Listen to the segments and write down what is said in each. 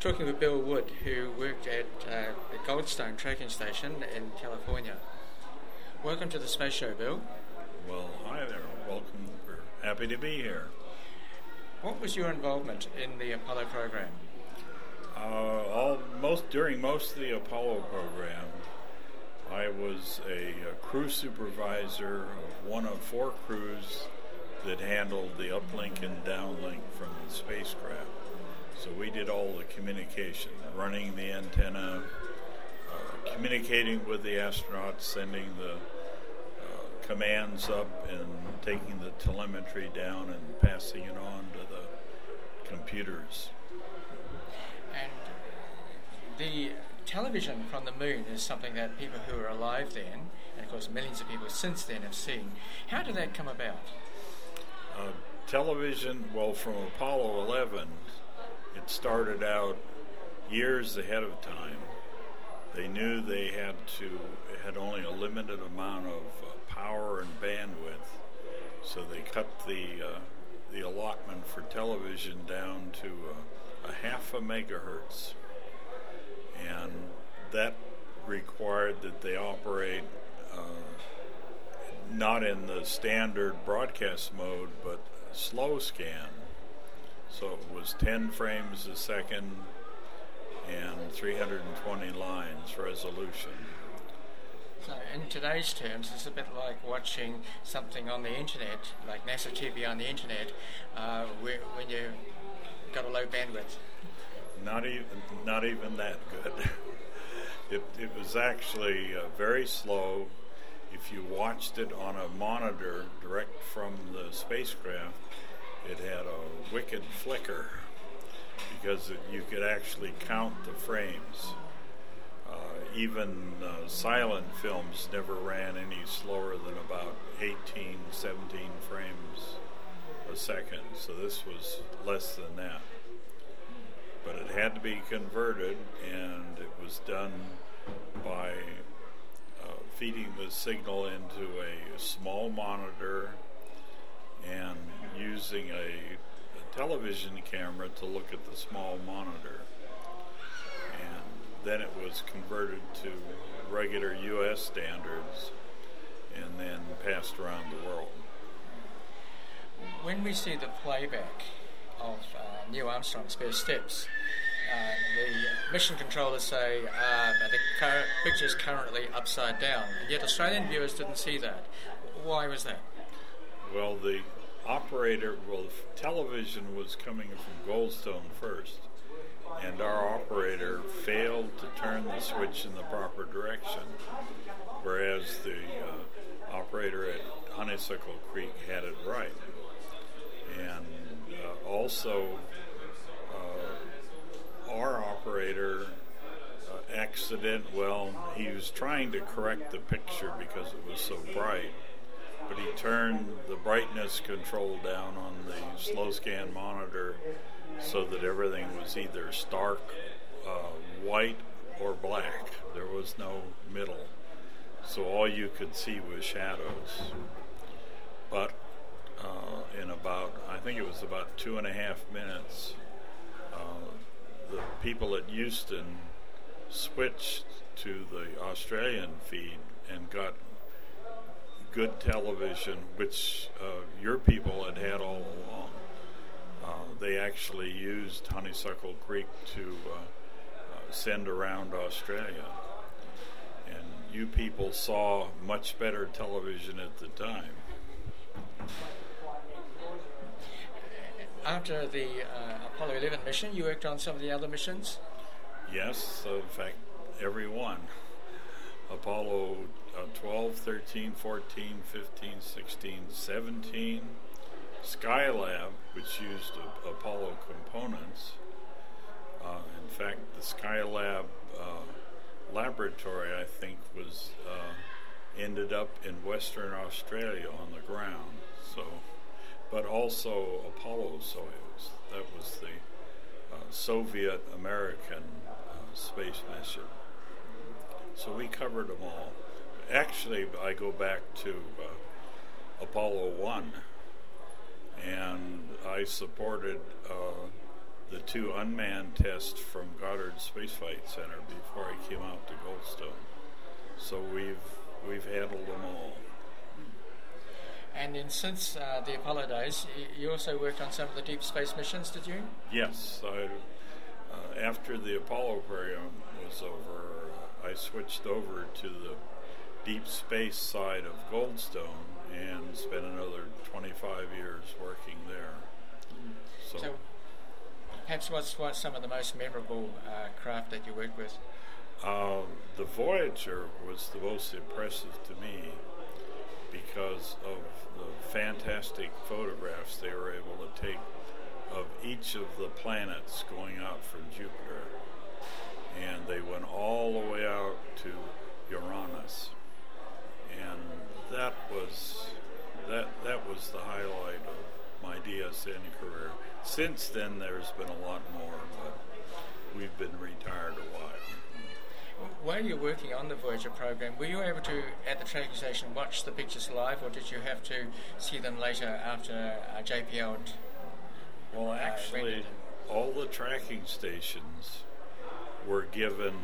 talking with Bill Wood, who worked at the Goldstone tracking station in California. Welcome to the Space Show, Bill. Well, hi there. Welcome. We're happy to be here. What was your involvement in the Apollo program? During most of the Apollo program, I was a crew supervisor of one of 4 crews that handled the uplink and downlink from the spacecraft. So we did all the communication, running the antenna, communicating with the astronauts, sending the commands up and taking the telemetry down and passing it on to the computers. And the television from the moon is something that people who were alive then, and of course millions of people since then, have seen. How did that come about? Television, from Apollo 11, it started out years ahead of time. They knew they had only a limited amount of power and bandwidth, so they cut the allotment for television down to a half a megahertz, and that required that they operate not in the standard broadcast mode, but slow scan. So it was 10 frames a second and 320 lines resolution. So in today's terms, it's a bit like watching something on the internet, like NASA TV on the internet, when you've got a low bandwidth. Not even that good. It was actually very slow. If you watched it on a monitor direct from the spacecraft, it had a wicked flicker because you could actually count the frames. Even silent films never ran any slower than about 18, 17 frames a second, so this was less than that. But it had to be converted, and it was done by feeding the signal into a small monitor and using a television camera to look at the small monitor. And then it was converted to regular U.S. standards and then passed around the world. When we see the playback of Neil Armstrong's first steps, the mission controllers say the picture's currently upside down, and yet Australian viewers didn't see that. Why was that? Well, the television was coming from Goldstone first, and our operator failed to turn the switch in the proper direction, whereas the operator at Honeysuckle Creek had it right. And also, our operator he was trying to correct the picture because it was so bright, but he turned the brightness control down on the slow scan monitor so that everything was either stark white or black. There was no middle, so all you could see was shadows. But I think it was about 2.5 minutes, the people at Houston switched to the Australian feed and got good television, which your people had all along. They actually used Honeysuckle Creek to send around Australia. And you people saw much better television at the time. After the Apollo 11 mission, you worked on some of the other missions? Yes, in fact, every one. Apollo 12, 13, 14, 15, 16, 17, Skylab, which used Apollo components. In fact, the Skylab laboratory, I think, ended up in Western Australia on the ground. But also Apollo Soyuz. That was the Soviet-American space mission. So we covered them all. Actually, I go back to Apollo 1, and I supported the 2 unmanned tests from Goddard Space Flight Center before I came out to Goldstone. So we've handled them all. And then since the Apollo days, you also worked on some of the deep space missions, did you? Yes. After the Apollo program was over, I switched over to the deep space side of Goldstone and spent another 25 years working there. So perhaps what's some of the most memorable craft that you worked with? The Voyager was the most impressive to me because of the fantastic photographs they were able to take of each of the planets going out from Jupiter. And they went all the way out to Uranus. And that was the highlight of my DSN career. Since then, there's been a lot more, but we've been retired a while. While you're working on the Voyager program, were you able to, at the tracking station, watch the pictures live, or did you have to see them later after JPL? Well, actually, all the tracking stations were given.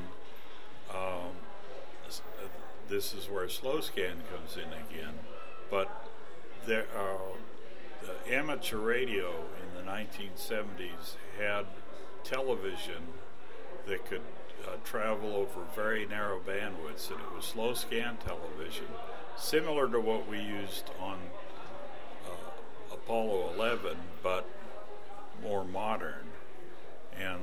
This is where slow scan comes in again, but the amateur radio in the 1970s had television that could travel over very narrow bandwidths, and it was slow scan television, similar to what we used on Apollo 11, but more modern. And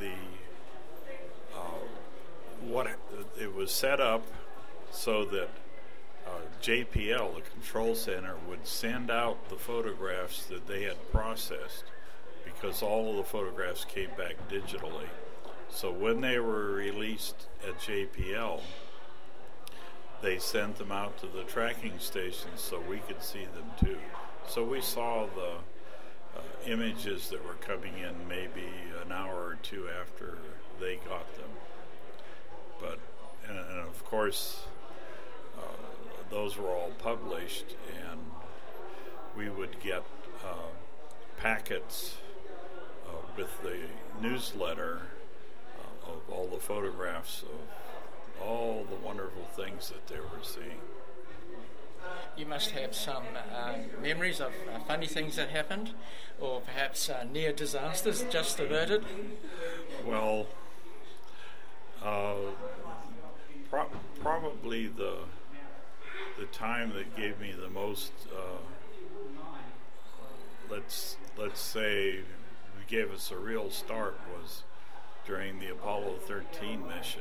it was set up so that JPL, the control center, would send out the photographs that they had processed, because all of the photographs came back digitally. So when they were released at JPL, they sent them out to the tracking stations so we could see them too. So we saw the images that were coming in maybe an hour or two after they got them. But, and of course, those were all published, and we would get packets with the newsletter of all the photographs of all the wonderful things that they were seeing. You must have some memories of funny things that happened, or perhaps near disasters just averted? Well, probably the time that gave me the most, let's say, gave us a real start was during the Apollo 13 mission,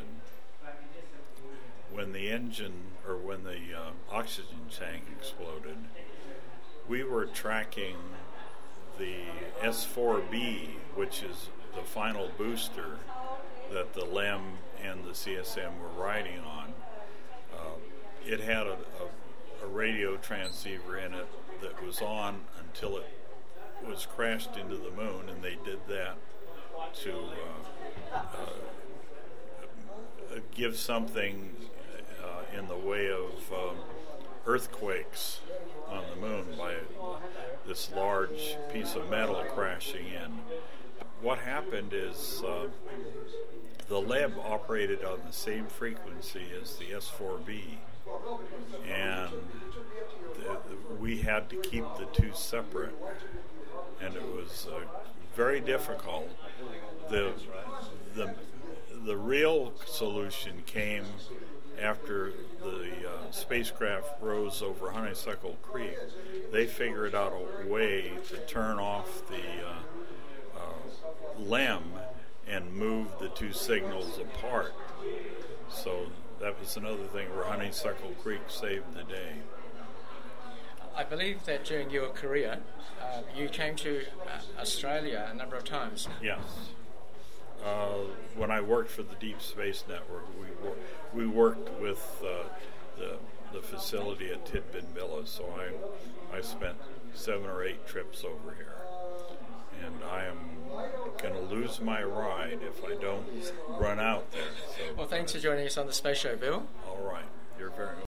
when the oxygen tank exploded. We were tracking the S4B, which is the final booster that the LEM and the CSM were riding on. It had a radio transceiver in it that was on until it was crashed into the moon, and they did that to give something in the way of earthquakes on the moon by this large piece of metal crashing in. What happened is the LEM operated on the same frequency as the S4B, and we had to keep the two separate, and it was very difficult. The real solution came after the spacecraft rose over Honeysuckle Creek. They figured out a way to turn off the LEM and move the two signals apart. So that was another thing where Honeysuckle Creek saved the day. I believe that during your career, you came to Australia a number of times. Yes. When I worked for the Deep Space Network, we worked with the facility at Tidbinbilla, so I spent 7 or 8 trips over here. And I am going to lose my ride if I don't run out there. So well, thanks for joining us on the Space Show, Bill. All right. You're very